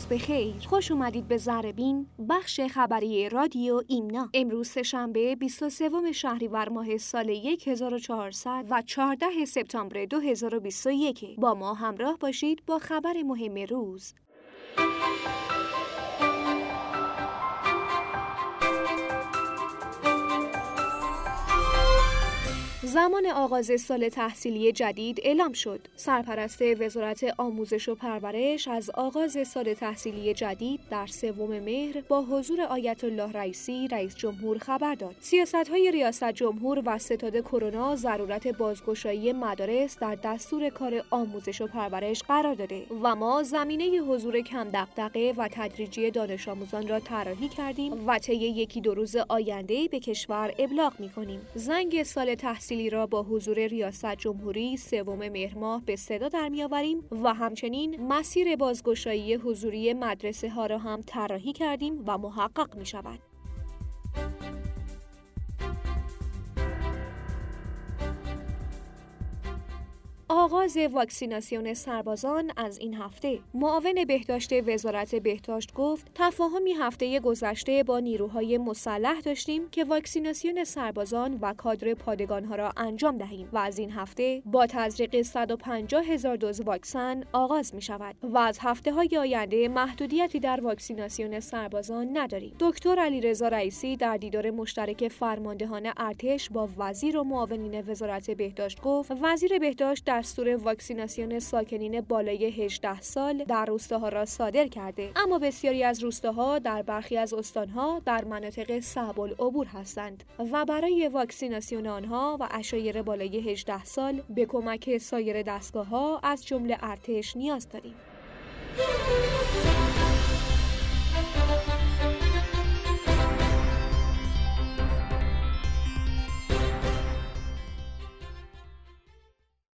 به خیر. خوش اومدید به ذره‌بین، بخش خبری رادیو ایمنا. امروز سه‌شنبه 23 شهریور ماه سال 1400 و 14 سپتامبر 2021. با ما همراه باشید با خبر مهم روز. زمان آغاز سال تحصیلی جدید اعلام شد. سرپرست وزارت آموزش و پرورش از آغاز سال تحصیلی جدید در 3 مهر با حضور آیت الله رئیسی رئیس جمهور خبر داد. سیاست‌های ریاست جمهور و ستاد کرونا ضرورت بازگشایی مدارس در دستور کار آموزش و پرورش قرار داده و ما زمینه حضور کم دغدغه و تدریجی دانش آموزان را طراحی کردیم و طی 1-2 روز آینده به کشور ابلاغ می‌کنیم. زنگ سال تحصیلی را با حضور ریاست جمهوری 3 مهر ماه به صدا در می‌آوریم و همچنین مسیر بازگشایی حضوری مدرسه ها را هم طراحی کردیم و محقق می‌شود. آغاز واکسیناسیون سربازان از این هفته. معاون بهداشت وزارت بهداشت گفت تفاهمی هفته گذشته با نیروهای مسلح داشتیم که واکسیناسیون سربازان و کادر پادگان‌ها را انجام دهیم و از این هفته با تزریق 150,000 دوز واکسن آغاز می شود و از هفته‌های آینده محدودیتی در واکسیناسیون سربازان نداریم. دکتر علیرضا رئیسی در دیدار مشترک فرماندهان ارتش با وزیر و معاونین وزارت بهداشت گفت وزیر بهداشت دستور واکسیناسیون ساکنین بالای 18 سال در روستاها را صادر کرده، اما بسیاری از روستاها در برخی از استانها در مناطق صعب العبور هستند و برای واکسیناسیون آنها و عشایر بالای 18 سال به کمک سایر دستگاه‌ها از جمله ارتش نیاز داریم.